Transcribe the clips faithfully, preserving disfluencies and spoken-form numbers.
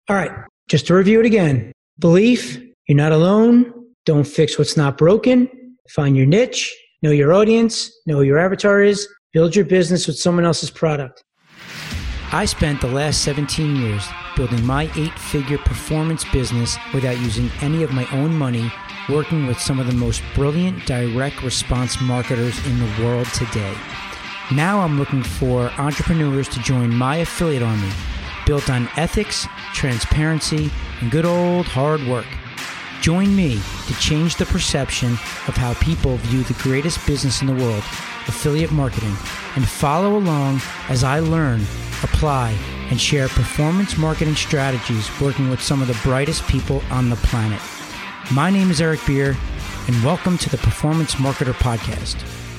All right, just to review it again. Belief, you're not alone. Don't fix what's not broken. Find your niche, know your audience, know who your avatar is, build your business with someone else's product. I spent the last seventeen years building my eight-figure performance business without using any of my own money, working with some of the most brilliant direct response marketers in the world today. Now I'm looking for entrepreneurs to join my affiliate army, built on ethics, transparency, and good old hard work. Join me to change the perception of how people view the greatest business in the world, affiliate marketing, and follow along as I learn, apply, and share performance marketing strategies working with some of the brightest people on the planet. My name is Eric Beer, and welcome to the Performance Marketer Podcast.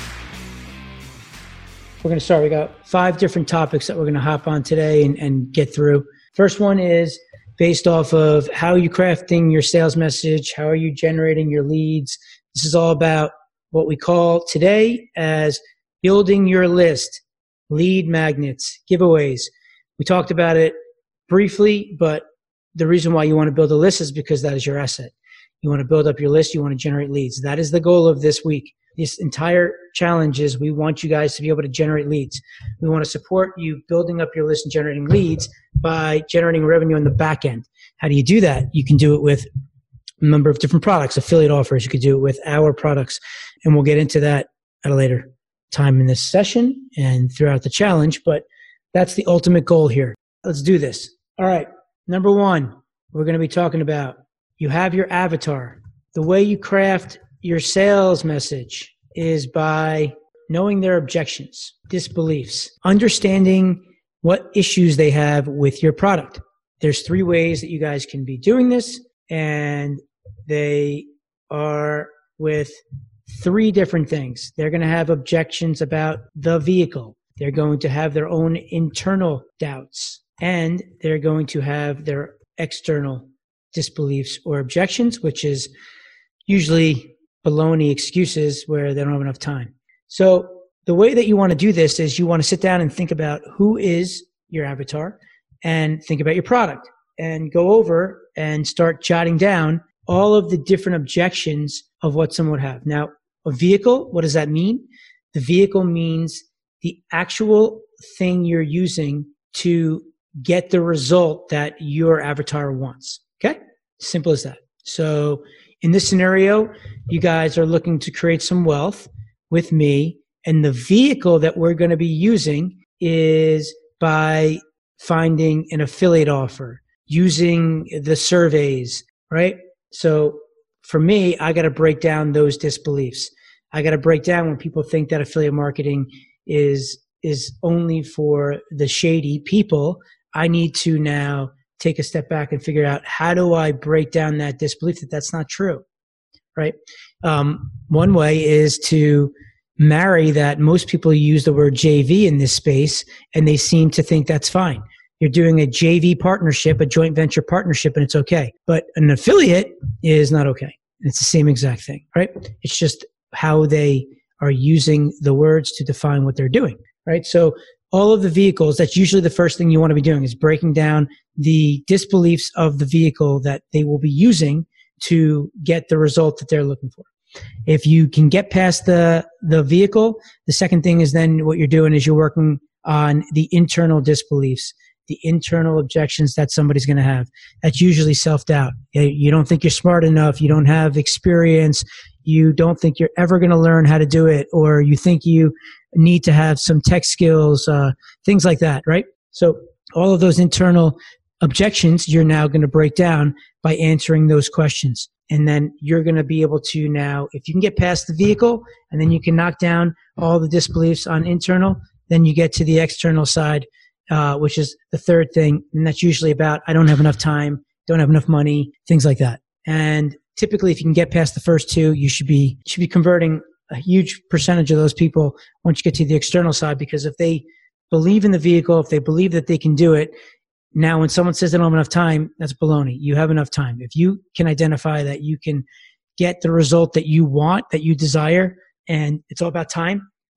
We're going to start. We got five different topics that we're going to hop on today and, and get through. First one is based off of how are you crafting your sales message? How are you generating your leads? This is all about what we call today as building your list, lead magnets, giveaways. We talked about it briefly, but the reason why you want to build a list is because that is your asset. You want to build up your list. You want to generate leads. That is the goal of this week. This entire challenge is we want you guys to be able to generate leads. We want to support you building up your list and generating leads by generating revenue on the back end. How do you do that? You can do it with a number of different products, affiliate offers. You could do it with our products, and we'll get into that at a later time in this session and throughout the challenge, but that's the ultimate goal here. Let's do this. All right. Number one, we're going to be talking about you have your avatar. The way you craft your sales message is by knowing their objections, disbeliefs, understanding what issues they have with your product. There's three ways that you guys can be doing this, and they are with three different things. They're going to have objections about the vehicle. They're going to have their own internal doubts, and they're going to have their external disbeliefs or objections, which is usually baloney excuses where they don't have enough time. So the way that you want to do this is you want to sit down and think about who is your avatar and think about your product and go over and start jotting down all of the different objections of what someone would have. Now, a vehicle, what does that mean? The vehicle means the actual thing you're using to get the result that your avatar wants. Okay? Simple as that. So in this scenario, you guys are looking to create some wealth with me, and the vehicle that we're going to be using is by finding an affiliate offer, using the surveys, right? So for me, I got to break down those disbeliefs. I got to break down when people think that affiliate marketing is is only for the shady people. I need to now take a step back and figure out how do I break down that disbelief that that's not true, right? Um, one way is to marry that. Most people use the word J V in this space, and they seem to think that's fine. You're doing a J V partnership, a joint venture partnership, and it's okay. But an affiliate is not okay. It's the same exact thing, right? It's just how they are using the words to define what they're doing, right? So all of the vehicles, that's usually the first thing you want to be doing is breaking down the disbeliefs of the vehicle that they will be using to get the result that they're looking for. If you can get past the, the vehicle, the second thing is then what you're doing is you're working on the internal disbeliefs, the internal objections that somebody's going to have. That's usually self-doubt. You don't think you're smart enough. You don't have experience. You don't think you're ever going to learn how to do it, or you think you need to have some tech skills, uh, things like that, right? So all of those internal objections, you're now going to break down by answering those questions. And then you're going to be able to now, if you can get past the vehicle and then you can knock down all the disbeliefs on internal, then you get to the external side, uh, which is the third thing. And that's usually about, I don't have enough time, don't have enough money, things like that. And typically, if you can get past the first two, you should be should be converting a huge percentage of those people once you get to the external side, because if they believe in the vehicle, if they believe that they can do it, now when someone says they don't have enough time, that's baloney. You have enough time. If you can identify that you can get the result that you want, that you desire, and it's all about time,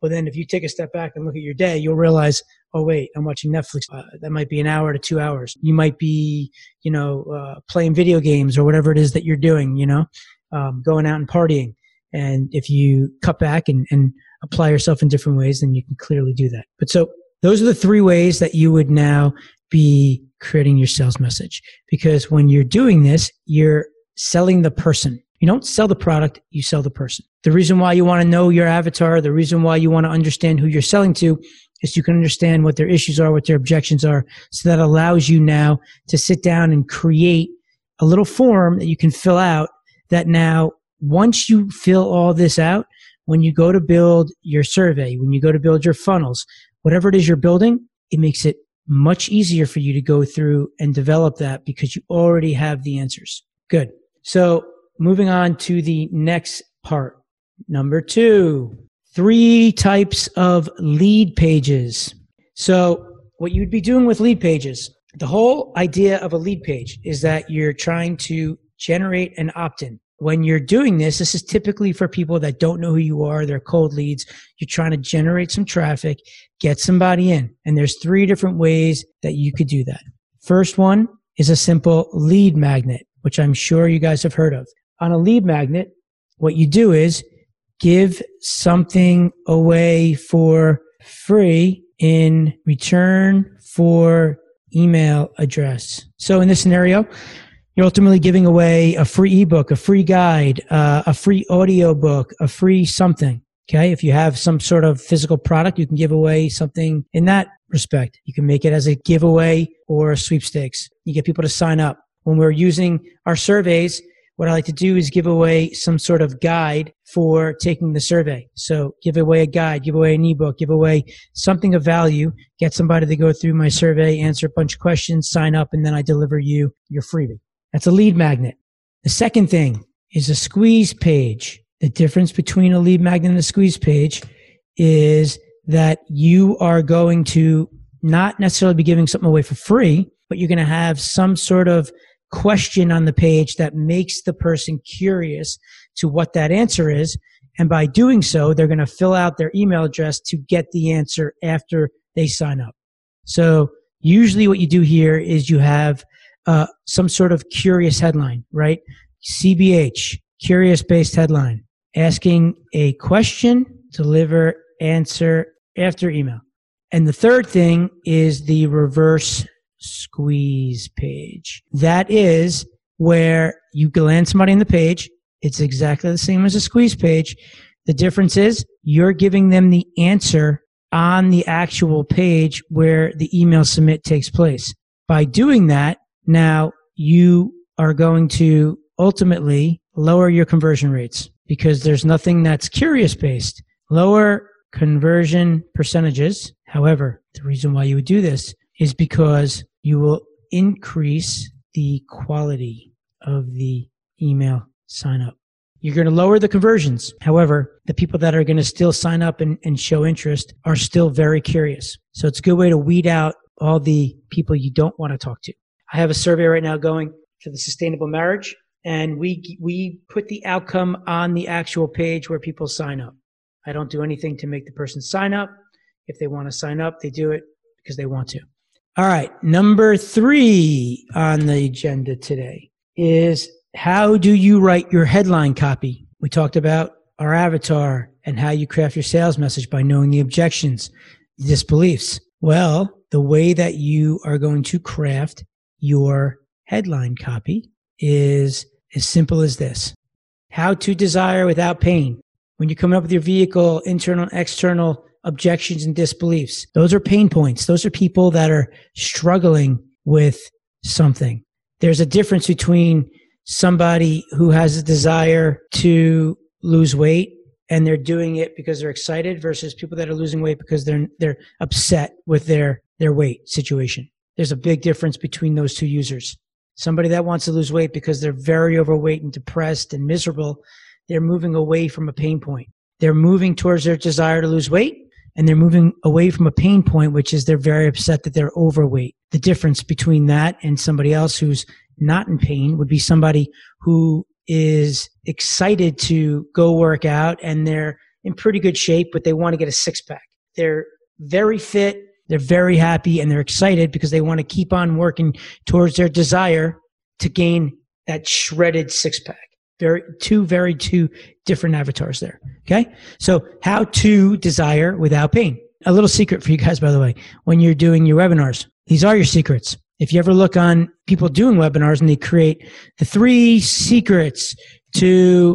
Well, then if you take a step back and look at your day, you'll realize, oh, wait, I'm watching Netflix. Uh, that might be an hour to two hours. You might be, you know, uh, playing video games or whatever it is that you're doing, you know, um, going out and partying. And if you cut back and, and apply yourself in different ways, then you can clearly do that. But so those are the three ways that you would now be creating your sales message. Because when you're doing this, you're selling the person. You don't sell the product, you sell the person. The reason why you want to know your avatar, the reason why you want to understand who you're selling to is you can understand what their issues are, what their objections are. So that allows you now to sit down and create a little form that you can fill out that now, once you fill all this out, when you go to build your survey, when you go to build your funnels, whatever it is you're building, it makes it much easier for you to go through and develop that because you already have the answers. Good. So moving on to the next part. Number two, three types of lead pages. So what you'd be doing with lead pages, the whole idea of a lead page is that you're trying to generate an opt-in. When you're doing this, this is typically for people that don't know who you are. They're cold leads. You're trying to generate some traffic, get somebody in. And there's three different ways that you could do that. First one is a simple lead magnet, which I'm sure you guys have heard of. On a lead magnet, what you do is give something away for free in return for email address. So in this scenario, you're ultimately giving away a free ebook, a free guide, uh, a free audio book, a free something. Okay. If you have some sort of physical product, you can give away something in that respect. You can make it as a giveaway or a sweepstakes. You get people to sign up. When we're using our surveys, what I like to do is give away some sort of guide for taking the survey. So give away a guide, give away an ebook, give away something of value, get somebody to go through my survey, answer a bunch of questions, sign up, and then I deliver you your freebie. That's a lead magnet. The second thing is a squeeze page. The difference between a lead magnet and a squeeze page is that you are going to not necessarily be giving something away for free, but you're going to have some sort of question on the page that makes the person curious to what that answer is. And by doing so, they're going to fill out their email address to get the answer after they sign up. So usually what you do here is you have uh, some sort of curious headline, right? C B H, curious-based headline, asking a question, deliver answer after email. And the third thing is the reverse squeeze page. That is where you land somebody on the page. It's exactly the same as a squeeze page. The difference is you're giving them the answer on the actual page where the email submit takes place. By doing that, now you are going to ultimately lower your conversion rates because there's nothing that's curious based. Lower conversion percentages. However, the reason why you would do this is because you will increase the quality of the email sign up. You're going to lower the conversions. However, the people that are going to still sign up and, and show interest are still very curious. So it's a good way to weed out all the people you don't want to talk to. I have a survey right now going for the sustainable marriage, and we we put the outcome on the actual page where people sign up. I don't do anything to make the person sign up. If they want to sign up, they do it because they want to. All right, number three on the agenda today is how do you write your headline copy? We talked about our avatar and how you craft your sales message by knowing the objections, the disbeliefs. Well, the way that you are going to craft your headline copy is as simple as this. How to desire without pain. When you're coming up with your vehicle, internal and external objections and disbeliefs, those are pain points. Those are people that are struggling with something. There's a difference between somebody who has a desire to lose weight and they're doing it because they're excited versus people that are losing weight because they're they're upset with their their weight situation. There's a big difference between those two users. Somebody that wants to lose weight because they're very overweight and depressed and miserable, they're moving away from a pain point. They're moving towards their desire to lose weight, and they're moving away from a pain point, which is they're very upset that they're overweight. The difference between that and somebody else who's not in pain would be somebody who is excited to go work out and they're in pretty good shape, but they want to get a six pack. They're very fit. They're very happy and they're excited because they want to keep on working towards their desire to gain that shredded six pack. Very, two very two different avatars there. Okay. So how to desire without pain. A little secret for you guys, by the way, when you're doing your webinars, these are your secrets. If you ever look on people doing webinars and they create the three secrets to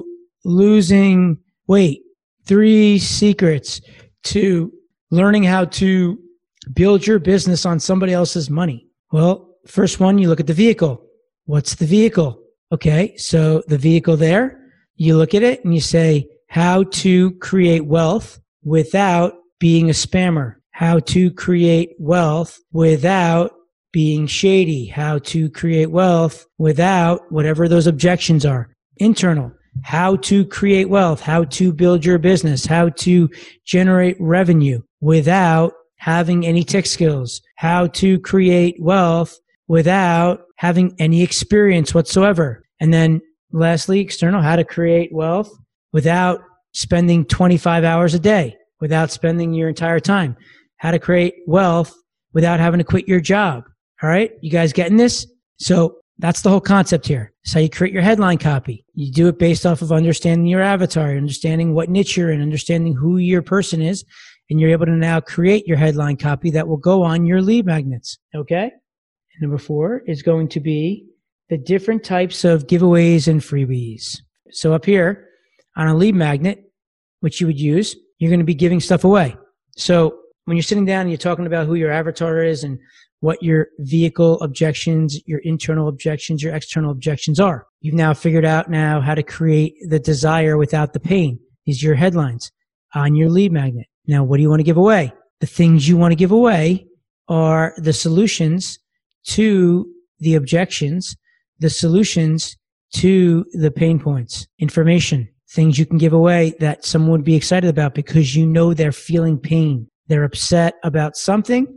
losing weight, three secrets to learning how to build your business on somebody else's money. Well, first one, you look at the vehicle. What's the vehicle? Okay, so the vehicle there, you look at it and you say, how to create wealth without being a spammer. How to create wealth without being shady. How to create wealth without whatever those objections are. Internal. How to create wealth. How to build your business. How to generate revenue without having any tech skills. How to create wealth without having any experience whatsoever. And then lastly, external, how to create wealth without spending twenty-five hours a day, without spending your entire time. How to create wealth without having to quit your job. All right. You guys getting this? So that's the whole concept here. It's how you create your headline copy. You do it based off of understanding your avatar, understanding what niche you're in, understanding who your person is, and you're able to now create your headline copy that will go on your lead magnets. Okay. And number four is going to be the different types of giveaways and freebies. So up here on a lead magnet, which you would use, you're going to be giving stuff away. So when you're sitting down and you're talking about who your avatar is and what your vehicle objections, your internal objections, your external objections are, you've now figured out now how to create the desire without the pain. These are your headlines on your lead magnet. Now, what do you want to give away? The things you want to give away are the solutions to the objections, the solutions to the pain points, information, things you can give away that someone would be excited about because you know they're feeling pain. They're upset about something.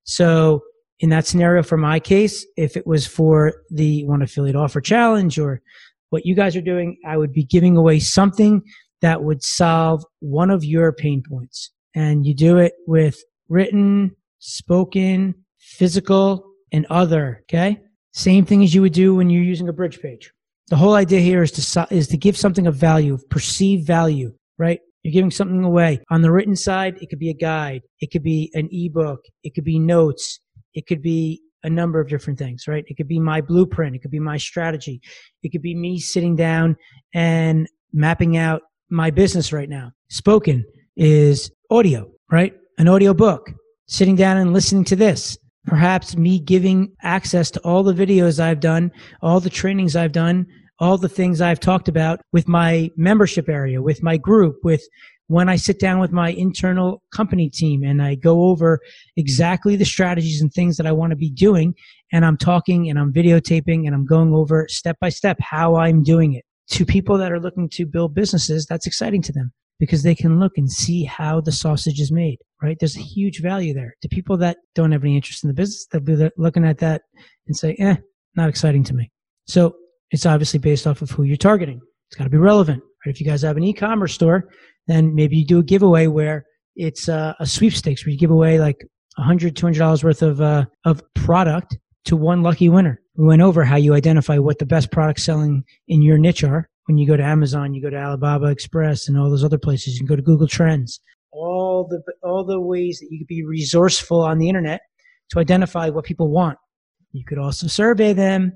So in that scenario, for my case, if it was for the One Affiliate Offer Challenge or what you guys are doing, I would be giving away something that would solve one of your pain points. And you do it with written, spoken, physical, and other, okay? Same thing as you would do when you're using a bridge page. The whole idea here is to is to give something of value, perceived value, right? You're giving something away. On the written side, it could be a guide. It could be an ebook. It could be notes. It could be a number of different things, right? It could be my blueprint. It could be my strategy. It could be me sitting down and mapping out my business right now. Spoken is audio, right? An audio book. Sitting down and listening to this. Perhaps me giving access to all the videos I've done, all the trainings I've done, all the things I've talked about with my membership area, with my group, with when I sit down with my internal company team and I go over exactly the strategies and things that I want to be doing. And I'm talking and I'm videotaping and I'm going over step by step how I'm doing it. To people that are looking to build businesses, that's exciting to them because they can look and see how the sausage is made, right? There's a huge value there. To people that don't have any interest in the business, they'll be looking at that and say, eh, not exciting to me. So it's obviously based off of who you're targeting. It's got to be relevant, right? If you guys have an e-commerce store, then maybe you do a giveaway where it's uh, a sweepstakes where you give away like one hundred dollars, two hundred dollars worth of uh, of product to one lucky winner. We went over how you identify what the best products selling in your niche are. When you go to Amazon, you go to Alibaba Express and all those other places. You can go to Google Trends. All the all the ways that you could be resourceful on the internet to identify what people want. You could also survey them.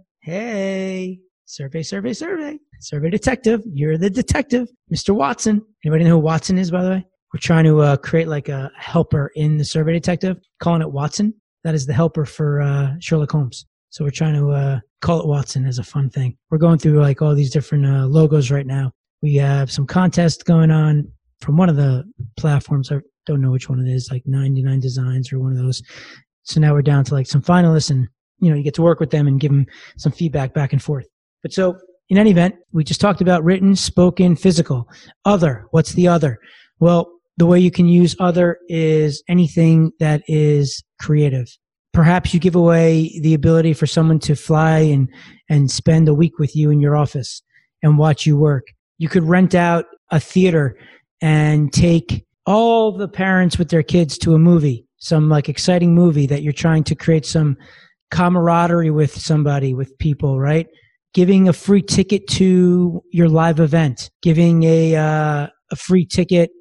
Hey, survey, survey, survey. Survey detective. You're the detective, Mister Watson. Anybody know who Watson is, by the way? We're trying to uh, create like a helper in the survey detective, calling it Watson. That is the helper for uh, Sherlock Holmes. So we're trying to uh, call it Watson as a fun thing. We're going through like all these different uh, logos right now. We have some contests going on from one of the platforms. I don't know which one it is, like ninety-nine Designs or one of those. So now we're down to like some finalists and, you know, you get to work with them and give them some feedback back and forth. But so in any event, we just talked about written, spoken, physical. Other, what's the other? Well, the way you can use other is anything that is creative. Perhaps you give away the ability for someone to fly and, and spend a week with you in your office and watch you work. You could rent out a theater and take all the parents with their kids to a movie, some like exciting movie that you're trying to create some camaraderie with somebody, with people, right? Giving a free ticket to your live event, giving a uh, a free ticket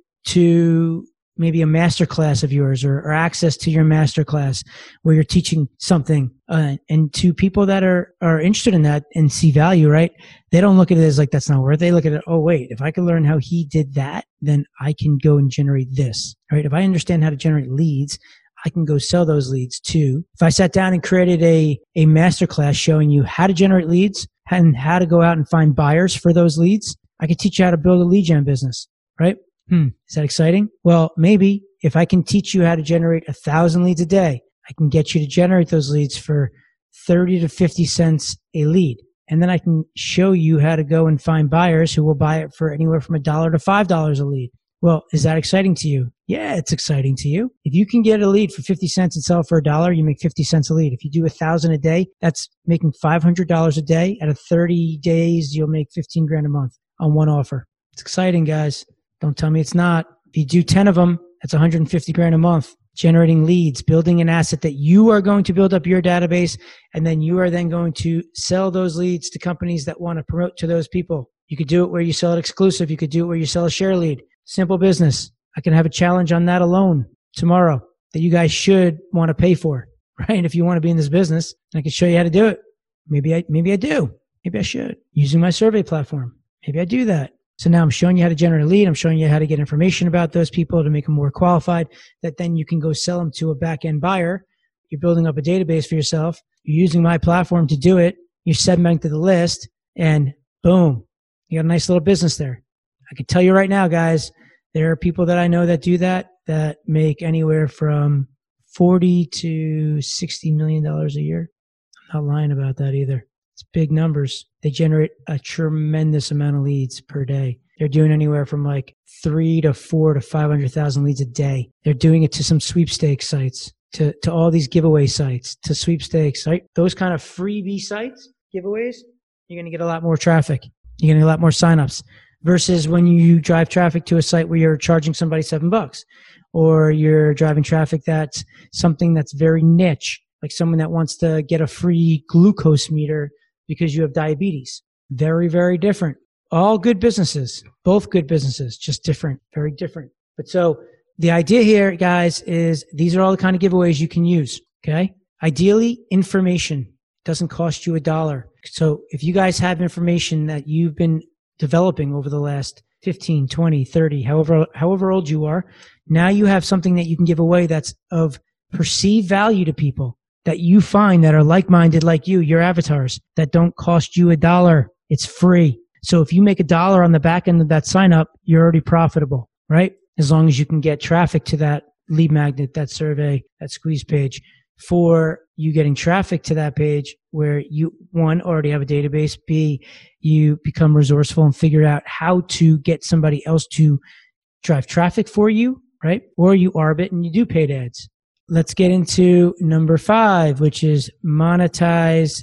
to maybe a master class of yours, or, or access to your master class where you're teaching something. Uh, and to people that are, are interested in that and see value, right? They don't look at it as like, that's not worth it. They look at it, oh, wait, if I can learn how he did that, then I can go and generate this, right? If I understand how to generate leads, I can go sell those leads too. If I sat down and created a, a masterclass showing you how to generate leads and how to go out and find buyers for those leads, I could teach you how to build a lead gen business, right? Hmm. Is that exciting? Well, maybe if I can teach you how to generate a thousand leads a day, I can get you to generate those leads for thirty to fifty cents a lead. And then I can show you how to go and find buyers who will buy it for anywhere from a dollar to five dollars a lead. Well, is that exciting to you? Yeah, it's exciting to you. If you can get a lead for fifty cents and sell it for a dollar, you make fifty cents a lead. If you do a thousand a day, that's making five hundred dollars a day. Out of thirty days, you'll make fifteen grand a month on one offer. It's exciting, guys. Don't tell me it's not. If you do ten of them, that's one hundred fifty grand a month. Generating leads, building an asset that you are going to build up your database, and then you are then going to sell those leads to companies that want to promote to those people. You could do it where you sell it exclusive. You could do it where you sell a share lead. Simple business. I can have a challenge on that alone tomorrow that you guys should want to pay for, right? If you want to be in this business, I can show you how to do it. Maybe I, maybe I do. Maybe I should. Using my survey platform. Maybe I do that. So now I'm showing you how to generate a lead. I'm showing you how to get information about those people to make them more qualified, that then you can go sell them to a back-end buyer. You're building up a database for yourself. You're using my platform to do it. You're segmenting to the list, and boom, you got a nice little business there. I can tell you right now, guys, there are people that I know that do that, that make anywhere from forty to sixty million dollars a year. I'm not lying about that either. It's big numbers. They generate a tremendous amount of leads per day. They're doing anywhere from like three to four to five hundred thousand leads a day. They're doing it to some sweepstakes sites, to, to all these giveaway sites, to sweepstakes, right? Those kind of freebie sites, giveaways, you're going to get a lot more traffic. You're going to get a lot more signups versus when you drive traffic to a site where you're charging somebody seven bucks, or you're driving traffic that's something that's very niche, like someone that wants to get a free glucose meter because you have diabetes. Very, very different. All good businesses, both good businesses, just different, very different. But so the idea here, guys, is these are all the kind of giveaways you can use, okay? Ideally, information doesn't cost you a dollar. So if you guys have information that you've been developing over the last fifteen, twenty, thirty, however, however old you are, now you have something that you can give away that's of perceived value to people that you find that are like-minded like you, your avatars, that don't cost you a dollar. It's free. So if you make a dollar on the back end of that sign up, you're already profitable, right? As long as you can get traffic to that lead magnet, that survey, that squeeze page, for you getting traffic to that page where you, one, already have a database, B, you become resourceful and figure out how to get somebody else to drive traffic for you, right? Or you arbit and you do paid ads. Let's get into number five, which is monetize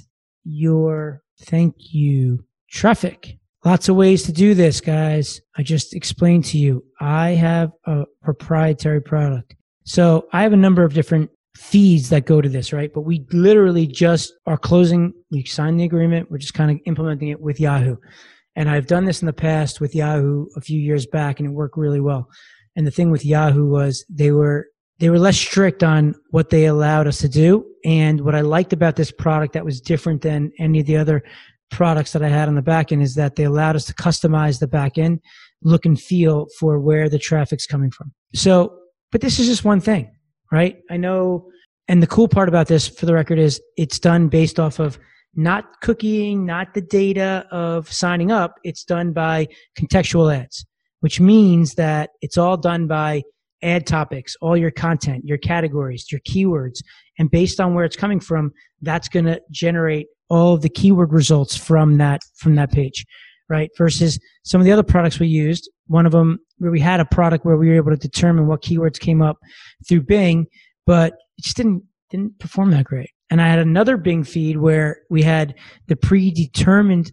your thank you traffic. Lots of ways to do this, guys. I just explained to you. I have a proprietary product. So I have a number of different feeds that go to this, right? But we literally just are closing, we signed the agreement, we're just kind of implementing it with Yahoo. And I've done this in the past with Yahoo a few years back, and it worked really well. And the thing with Yahoo was they were They were less strict on what they allowed us to do. And what I liked about this product that was different than any of the other products that I had on the back end is that they allowed us to customize the back end look and feel for where the traffic's coming from. So, but this is just one thing, right? I know, and the cool part about this, for the record, is it's done based off of not cookieing, not the data of signing up. It's done by contextual ads, which means that it's all done by ad topics, all your content, your categories, your keywords, and based on where it's coming from, that's going to generate all of the keyword results from that, from that page, right? Versus some of the other products we used, one of them where we had a product where we were able to determine what keywords came up through Bing, but it just didn't, didn't perform that great. And I had another Bing feed where we had the predetermined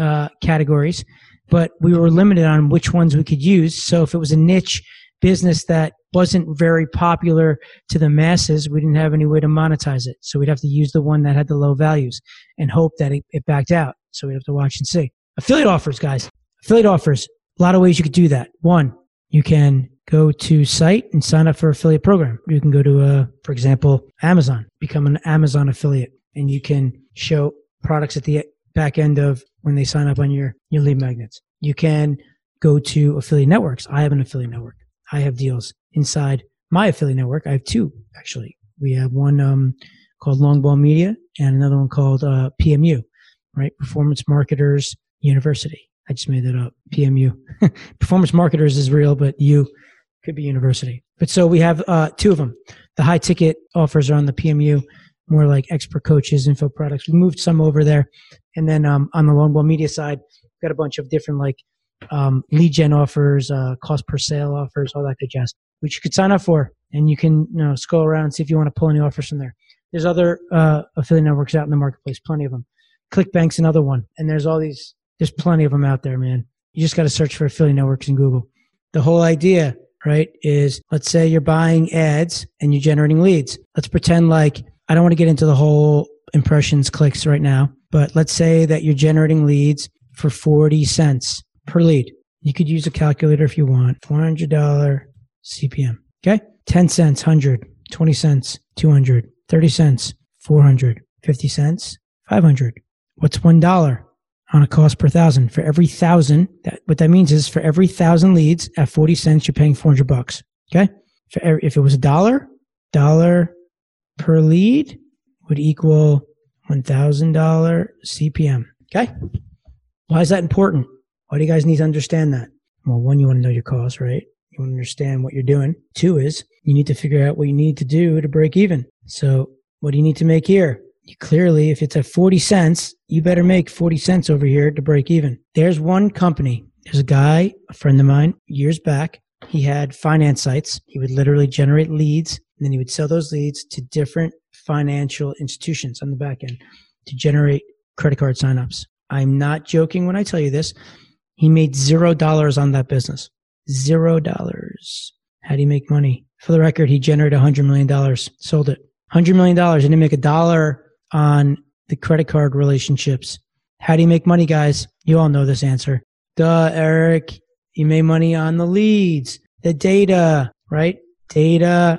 uh, categories, but we were limited on which ones we could use. So if it was a niche business that wasn't very popular to the masses, we didn't have any way to monetize it. So we'd have to use the one that had the low values and hope that it, it backed out. So we'd have to watch and see. Affiliate offers, guys. Affiliate offers. A lot of ways you could do that. One, you can go to site and sign up for affiliate program. You can go to, uh, for example, Amazon, become an Amazon affiliate, and you can show products at the back end of when they sign up on your, your lead magnets. You can go to affiliate networks. I have an affiliate network. I have deals inside my affiliate network. I have two, actually. We have one um, called Longball Media and another one called uh, P M U, right? Performance Marketers University. I just made that up. P M U. Performance Marketers is real, but U could be university. But so we have uh, two of them. The high ticket offers are on the P M U, more like expert coaches, info products. We moved some over there. And then um, on the Longball Media side, we've got a bunch of different like um, lead gen offers, uh, cost per sale offers, all that good jazz, which you could sign up for. And you can you know scroll around and see if you want to pull any offers from there. There's other uh, affiliate networks out in the marketplace, plenty of them. ClickBank's another one. And there's all these, there's plenty of them out there, man. You just got to search for affiliate networks in Google. The whole idea, right, is let's say you're buying ads and you're generating leads. Let's pretend like, I don't want to get into the whole impressions, clicks right now, but let's say that you're generating leads for forty cents per lead. You could use a calculator if you want. four hundred dollars C P M. Okay? ten cents, one hundred. twenty cents, two hundred. thirty cents, four hundred. fifty cents, five hundred. What's one dollar on a cost per thousand? For every thousand, that, what that means is for every thousand leads at forty cents, you're paying four hundred bucks. Okay? For every, if it was a dollar, dollar per lead would equal one thousand dollars C P M. Okay? Why is that important? Why do you guys need to understand that? Well, one, you want to know your costs, right? You want to understand what you're doing. Two is you need to figure out what you need to do to break even. So what do you need to make here? You clearly, if it's at forty cents, you better make forty cents over here to break even. There's one company. There's a guy, a friend of mine, years back. He had finance sites. He would literally generate leads, and then he would sell those leads to different financial institutions on the back end to generate credit card signups. I'm not joking when I tell you this. He made zero dollars on that business. Zero dollars. How do you make money? For the record, he generated one hundred million dollars, sold it. one hundred million dollars, and didn't make a dollar on the credit card relationships. How do you make money, guys? You all know this answer. Duh, Eric. You made money on the leads, the data, right? Data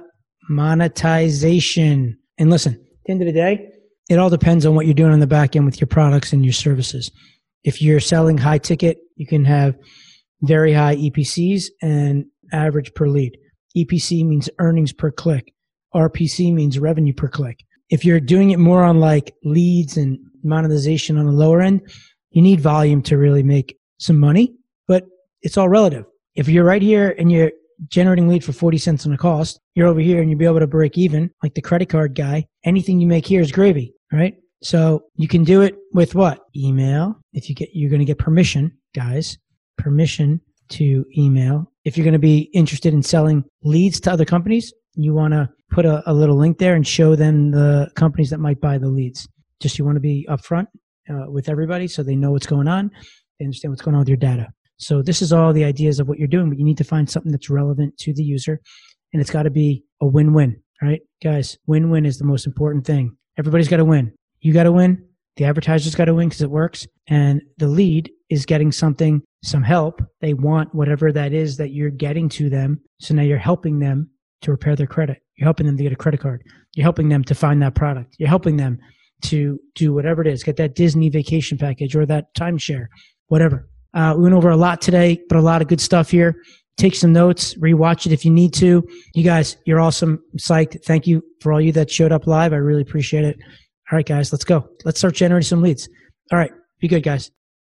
monetization. And listen, at the end of the day, it all depends on what you're doing on the back end with your products and your services. If you're selling high ticket, you can have very high E P Cs and average per lead. E P C means earnings per click. R P C means revenue per click. If you're doing it more on like leads and monetization on the lower end, you need volume to really make some money, but it's all relative. If you're right here and you're generating lead for forty cents on the cost, you're over here and you'll be able to break even like the credit card guy. Anything you make here is gravy, right? So you can do it with what? Email. If you get, you're going to get permission, guys, permission to email. If you're going to be interested in selling leads to other companies, you want to put a, a little link there and show them the companies that might buy the leads. Just you want to be upfront uh, with everybody so they know what's going on. They understand what's going on with your data. So this is all the ideas of what you're doing, but you need to find something that's relevant to the user, and it's got to be a win-win, right? Guys, win-win is the most important thing. Everybody's got to win. You got to win. The advertiser's got to win because it works. And the lead is getting something, some help. They want whatever that is that you're getting to them. So now you're helping them to repair their credit. You're helping them to get a credit card. You're helping them to find that product. You're helping them to do whatever it is, get that Disney vacation package or that timeshare, whatever. Uh, we went over a lot today, but a lot of good stuff here. Take some notes, rewatch it if you need to. You guys, you're awesome. I'm psyched. Thank you for all you that showed up live. I really appreciate it. All right, guys, let's go. Let's start generating some leads. All right, be good, guys.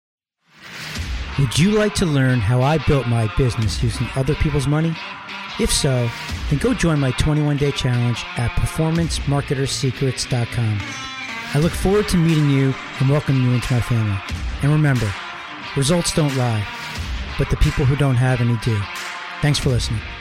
Would you like to learn how I built my business using other people's money? If so, then go join my twenty-one day challenge at performance marketers secrets dot com. I look forward to meeting you and welcoming you into my family. And remember, results don't lie, but the people who don't have any do. Thanks for listening.